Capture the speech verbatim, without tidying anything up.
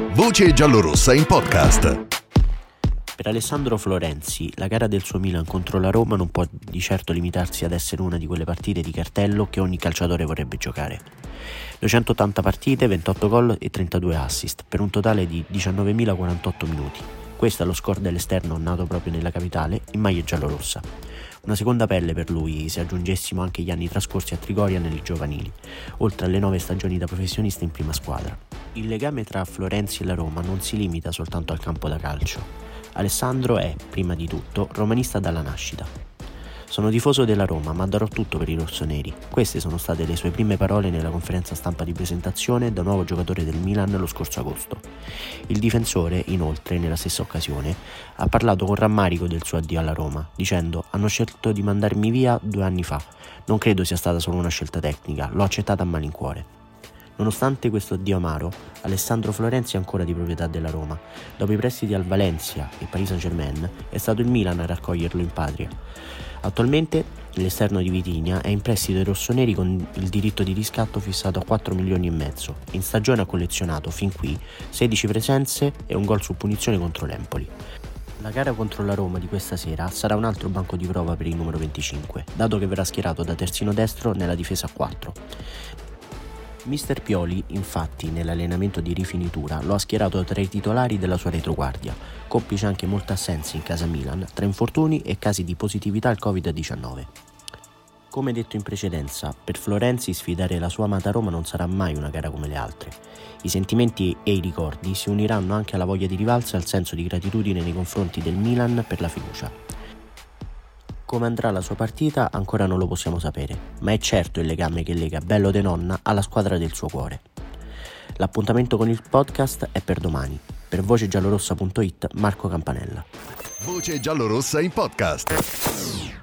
Voce giallorossa in podcast. Per Alessandro Florenzi, la gara del suo Milan contro la Roma non può di certo limitarsi ad essere una di quelle partite di cartello che ogni calciatore vorrebbe giocare. duecentottanta partite, ventotto gol e trentadue assist, per un totale di diciannovemilaquarantotto minuti. Questo è lo score dell'esterno nato proprio nella capitale, in maglia giallorossa. Una seconda pelle per lui se aggiungessimo anche gli anni trascorsi a Trigoria nelle giovanili, oltre alle nove stagioni da professionista in prima squadra. Il legame tra Florenzi e la Roma non si limita soltanto al campo da calcio. Alessandro è, prima di tutto, romanista dalla nascita. Sono tifoso della Roma, ma darò tutto per i rossoneri. Queste sono state le sue prime parole nella conferenza stampa di presentazione da nuovo giocatore del Milan lo scorso agosto. Il difensore, inoltre, nella stessa occasione, ha parlato con rammarico del suo addio alla Roma, dicendo: «Hanno scelto di mandarmi via due anni fa. Non credo sia stata solo una scelta tecnica, l'ho accettata a malincuore». Nonostante questo addio amaro, Alessandro Florenzi è ancora di proprietà della Roma. Dopo i prestiti al Valencia e Paris Saint-Germain, è stato il Milan a raccoglierlo in patria. Attualmente l'esterno di Vitigna è in prestito ai rossoneri con il diritto di riscatto fissato a quattro milioni e mezzo. In stagione ha collezionato fin qui sedici presenze e un gol su punizione contro l'Empoli. La gara contro la Roma di questa sera sarà un altro banco di prova per il numero venticinque, dato che verrà schierato da terzino destro nella difesa a quattro. Mister Pioli, infatti, nell'allenamento di rifinitura lo ha schierato tra i titolari della sua retroguardia, complice anche molte assenze in casa Milan, tra infortuni e casi di positività al covid diciannove. Come detto in precedenza, per Florenzi sfidare la sua amata Roma non sarà mai una gara come le altre. I sentimenti e i ricordi si uniranno anche alla voglia di rivalsa e al senso di gratitudine nei confronti del Milan per la fiducia. Come andrà la sua partita ancora non lo possiamo sapere, ma è certo il legame che lega Bello de Nonna alla squadra del suo cuore. L'appuntamento con il podcast è per domani. Per voce giallorossa punto it, Marco Campanella. Voce giallorossa in podcast.